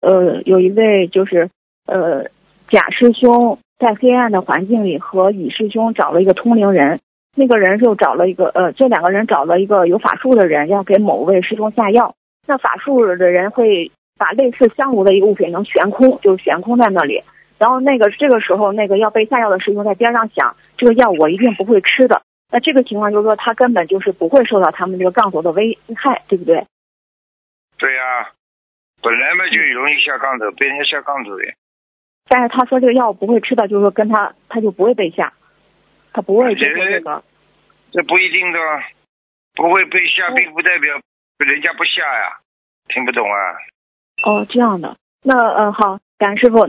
有一位就是甲师兄在黑暗的环境里和乙师兄找了一个通灵人，那个人就找了一个这两个人找了一个有法术的人，要给某位师兄下药。那法术的人会把类似香炉的一个物品能悬空，就是悬空在那里。然后这个时候，那个要被下药的师兄在边上想，这个药我一定不会吃的。那这个情况就是说，他根本就是不会受到他们这个杠头的危害，对不对？ 对呀，本来嘛就容易下杠头，被人家下杠头的。 但是他说这个药不会吃的，就是说跟他就不会被下，他不会接受这个。 这不一定的，不会被下，并不代表人家不下呀，听不懂啊？ 哦，这样的。那好，感恩师傅。